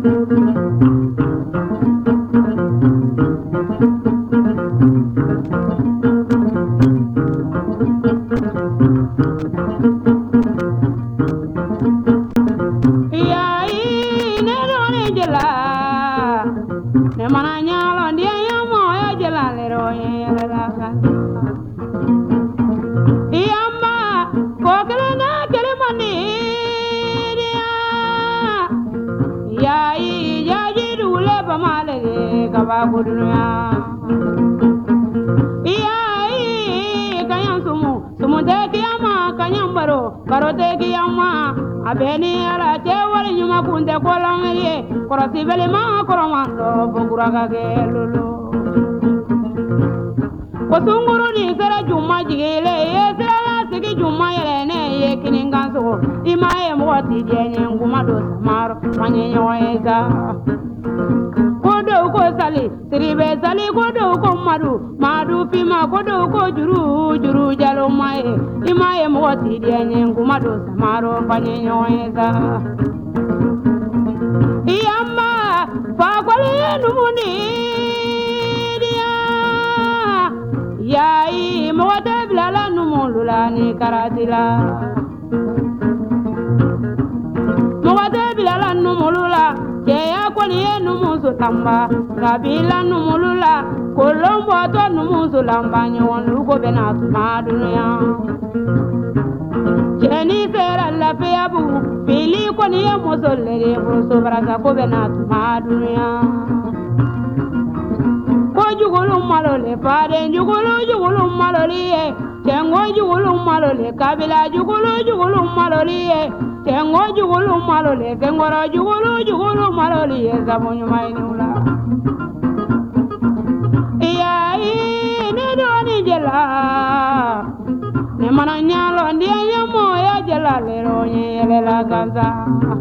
Abeni ala te wali nyuma kunde kolongye korasi bele ma koromando buguraga gelulu kosunguru ni sera juma jigele sera sigi juma yelene ye kininganso imaye mwati jenye nguma do samaro manye nyoeza kodo ko sali tribe sali kodo ko madu fima kodo ko juru jalo maye imaye mwati jenye nguma do samaro manye nyoeza iyamba fa kwale numuni yayi mwate bilala numulula ni karatila mwate bilala numulula keya kwani numusu tamba kabila numulula kolombo to numusu lamba nyonu ko benatu madunya jeni sera la peabu fili kwani musolere muso baraka ko benatu madunya jugulu malole pare jugulu malole tengo jugulu malole kabila jugulu malole tengo jugulu malole kengoro jugulu malole zamonyu mainula iya ne doni jela ne mananyalo ndiye yamo ya jela lero nyele la ganza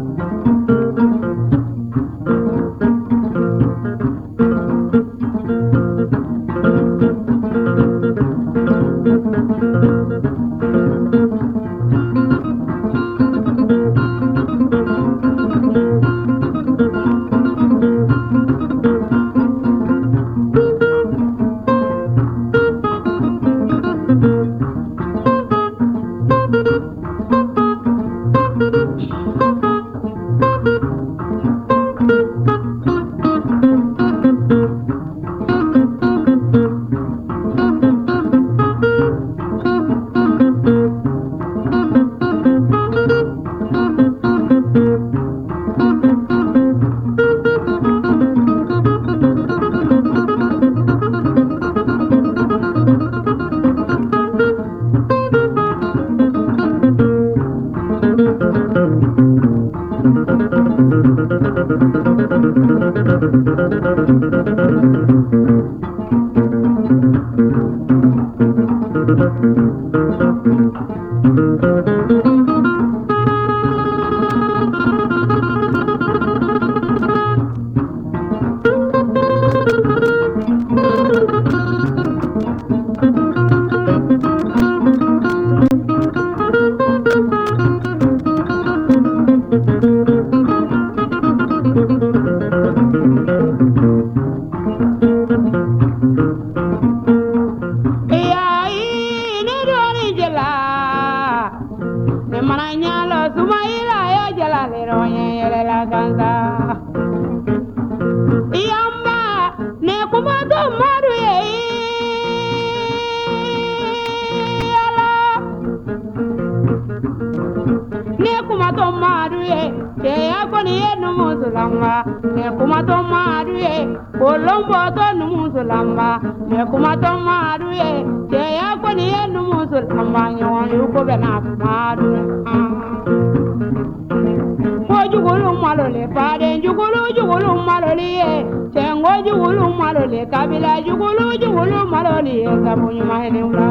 kabila jugulu maloli zamunyu mahenula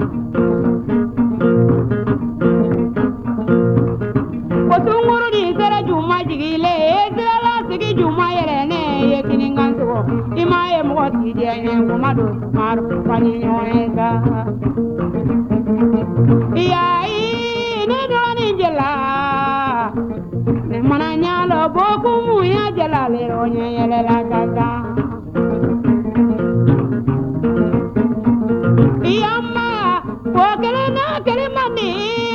kosunguru di sera juma jigile sera la sigi juma yerene yekininganto imaye mwati dienye ngumado maru kwani nyoeza iya ne doni jela ne mananyalo boku muya jalale ronya yele la gaga Yamma bokele na kele mani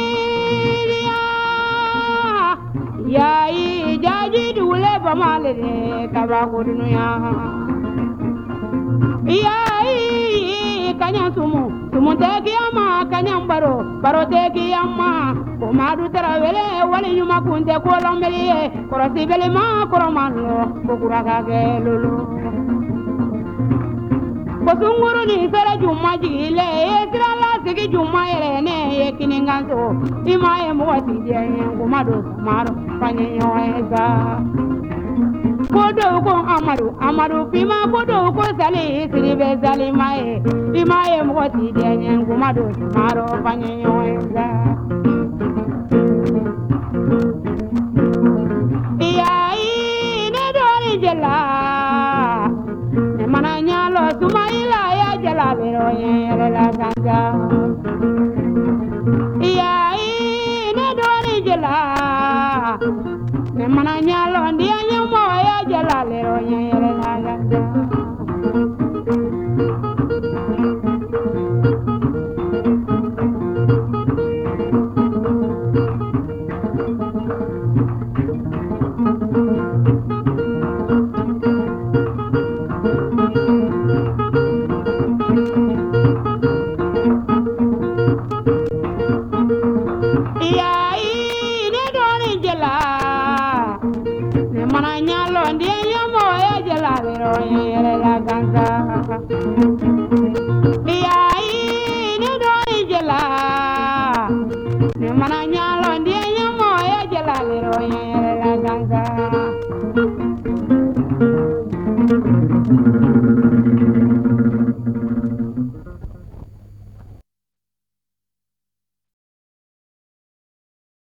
yayi jaji dule bamale kabakudunu ya yayi kanya sumu teki ama kanya baro teki ama komadu tarawele wali nyuma kunte kolombeli korosi bele ma koromano kokuraga gelulu Kosunguru ni sere juma jigile esirala sigi juma yerene yekininganso imaye mwati diye ngumado maro panyenyo eza Kodo ko amadu pima kodo ko sali siribe sali imaye mwati diye ngumado maro panyenyo eza Iyai ne dori jela Mananyalo sumaila ya jalabero yere la ganja Iyai ne dori jela Mananyalo ndiye nyumo ya jalabero yere la ganja Mananyalo ndiye nyumo ya jalabero yere la ganja